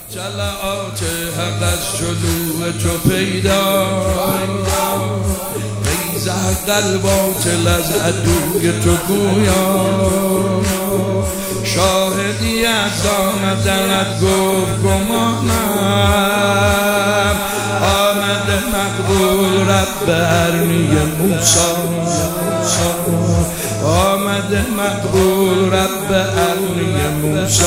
طلعات حق از شلوغ تو پیدا، بیض حق الباطل از عدوی تو گویا. شاهدی از آمدنت گفت گمانم، آمده مقبول رب ارنی موسی، آمده مقبول رب ارنی موسی.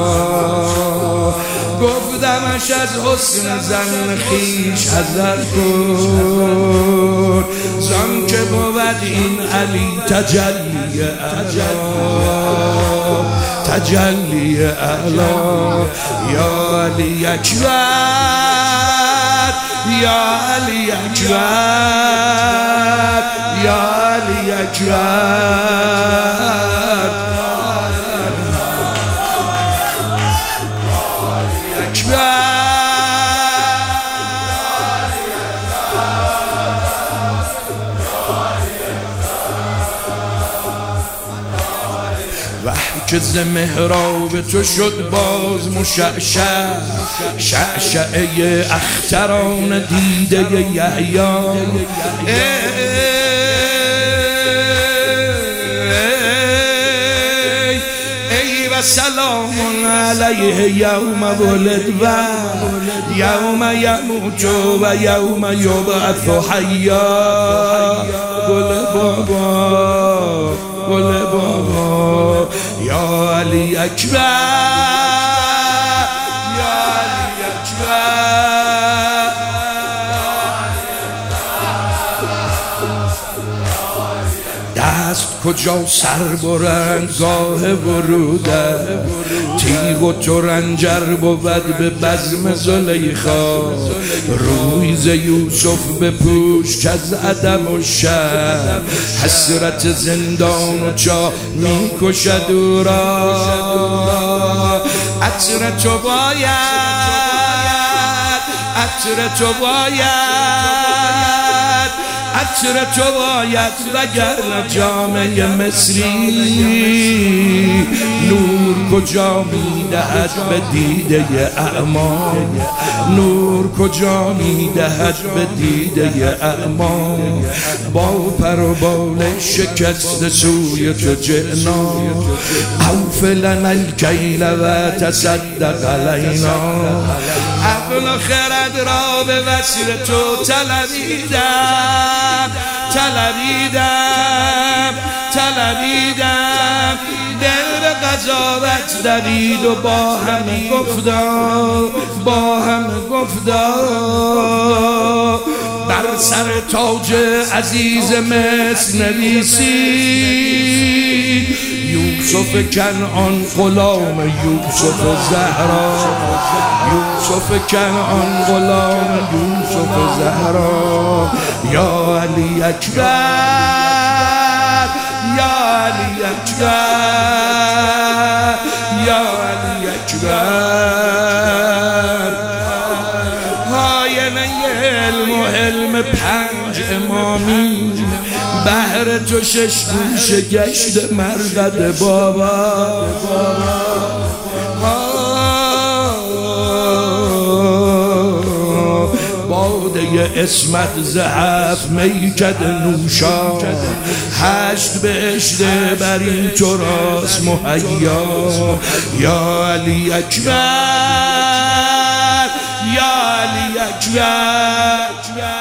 گفتمش از حسن زن خیش حذر کن، زن که بود این علی تجلی اعلا، تجلی اعلا. یا علی اکبر، یا علی اکبر، یا علی اکبر، وحی که ز محراب تو شد باز مشعشع، شعشعه اختران دیده یحیی. ای و سلام علیه یوم ولد و یوم یموت و یوم یبعث حیا. گل بابا، گل بابا. یا علی اکبر، یا علی اکبر. دست کجا سر برند گاه وروده، تیغ و ترنجر بود به بزم زلیخا. روی ز یوسف بپوش که از عدم و شر، حسرت زندان و چاه می کشد او را. عطر تو باید، عطر تو باید، عطر تو باید، وگرنه جامعه مصری نور کجا میدهد به دیده اعما، نور کجا میدهد به دیده اعما. با پر و بال شکست سوی تو جئنا، اوف لنا الکیل و تصدق علینا. عقل و خرد را به وصل تو طلبیدم، طلبیدم، طلبیدم. دل به قضاوت دوید و با هم گفتار، با هم گفتار. بر سر تاج عزیز مصر نویسید یوسف کنعان غلام یوسف زهرا، یوسف کنعان غلام یوسف زهرا. یا علی اکبر، یا علی اکبر، یا علی اکبر. آینه علم و علم پنج امامی، بهر تو شش گوشه گشت مرقد بابا. باده اسمت زهف میکد نوشا، هشت بهشت بر این تو راست مهیا. یا علی اکبر، یا علی اکبر.